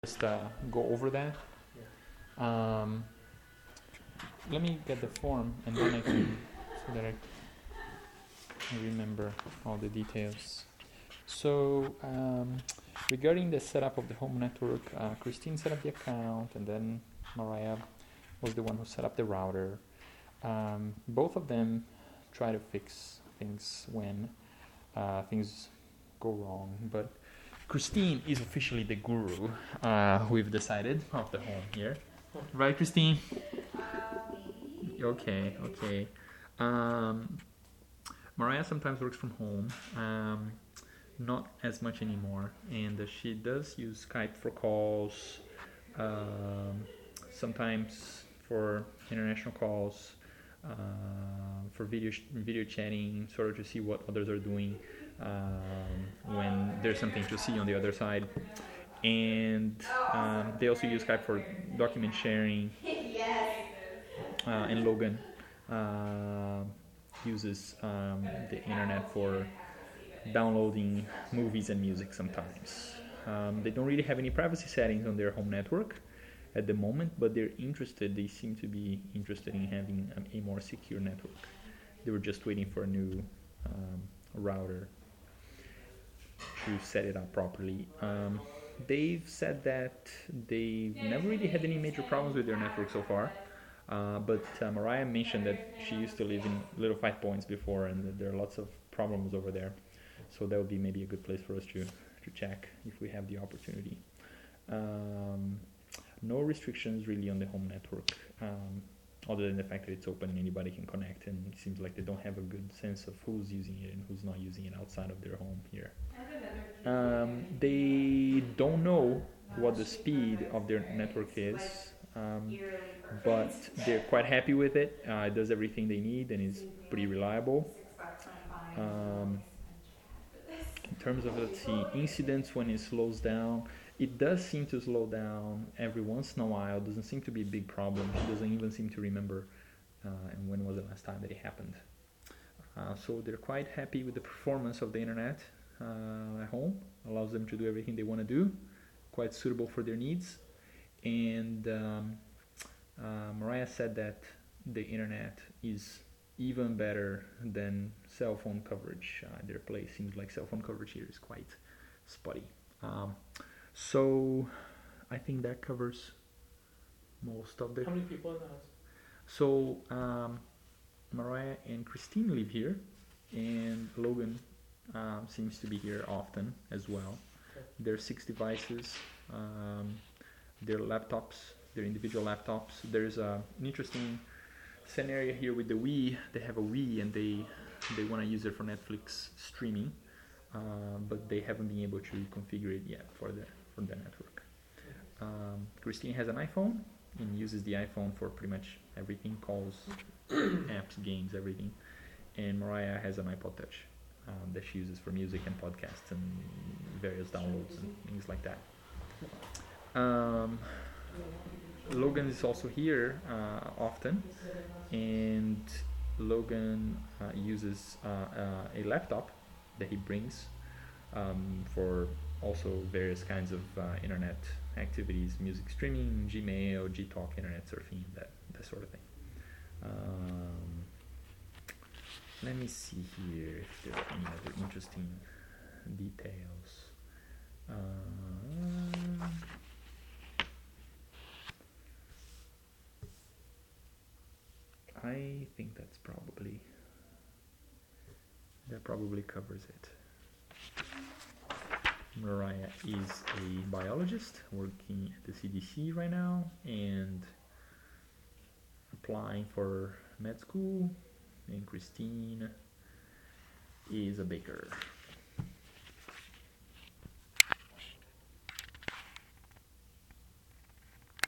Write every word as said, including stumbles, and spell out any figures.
just uh, go over that. Um, let me get the form and then I can so that I remember all the details. So um, regarding the setup of the home network, uh, Christine set up the account and then Mariah was the one who set up the router. Um, both of them try to fix things when uh, things go wrong, but Christine is officially the guru, uh, we've decided, of the home here. Right, Christine? Okay, okay. Um, Mariah sometimes works from home, um, not as much anymore, and uh, she does use Skype for calls, um, sometimes for international calls, uh, for video sh- video chatting, sort of to see what others are doing um, when there's something to see on the other side. And um, they also use Skype for document sharing. Uh, and Logan uh, uses um, the internet for downloading movies and music sometimes. Um, they don't really have any privacy settings on their home network at the moment, but they're interested. They seem to be interested in having um, a more secure network. They were just waiting for a new um, router to set it up properly. Um, they've said that they've never really had any major problems with their network so far. Uh, but uh, Mariah mentioned that she used to live in Little Five Points before, and that there are lots of problems over there. So that would be maybe a good place for us to, to check if we have the opportunity. Um, no restrictions really on the home network, um, other than the fact that it's open and anybody can connect, and it seems like they don't have a good sense of who's using it and who's not using it outside of their home here. Um, they don't know what the speed of their network is, um, but they're quite happy with it. Uh, it does everything they need and is pretty reliable. Um, in terms of, let's see, incidents when it slows down, it does seem to slow down every once in a while. It doesn't seem to be a big problem. She doesn't even seem to remember uh, and when was the last time that it happened. Uh, so they're quite happy with the performance of the internet uh, at home. Allows them to do everything they want to do. Quite suitable for their needs. And um, uh, Mariah said that the internet is even better than cell phone coverage. Uh, their place seems like cell phone coverage here is quite spotty. Um, so I think that covers most of the. How many people in the house? So um, Mariah and Christine live here, and Logan um, seems to be here often as well. Okay. There are six devices. Um, their laptops, their individual laptops. There's a, an interesting scenario here with the Wii. They have a Wii and they they want to use it for Netflix streaming, uh, but they haven't been able to configure it yet for the for the network. Um, Christine has an iPhone and uses the iPhone for pretty much everything, calls, apps, games, everything. And Mariah has an iPod Touch um, that she uses for music and podcasts and various downloads and things like that. Um, Logan is also here uh, often, and Logan uh, uses uh, uh, a laptop that he brings um, for also various kinds of uh, internet activities, music streaming, Gmail, Gtalk, internet surfing, that, that sort of thing. Um, let me see here if there are any other interesting details. Uh, I think that's probably that probably covers it. Mariah is a biologist working at the C D C right now and applying for med school, and Christine is a baker.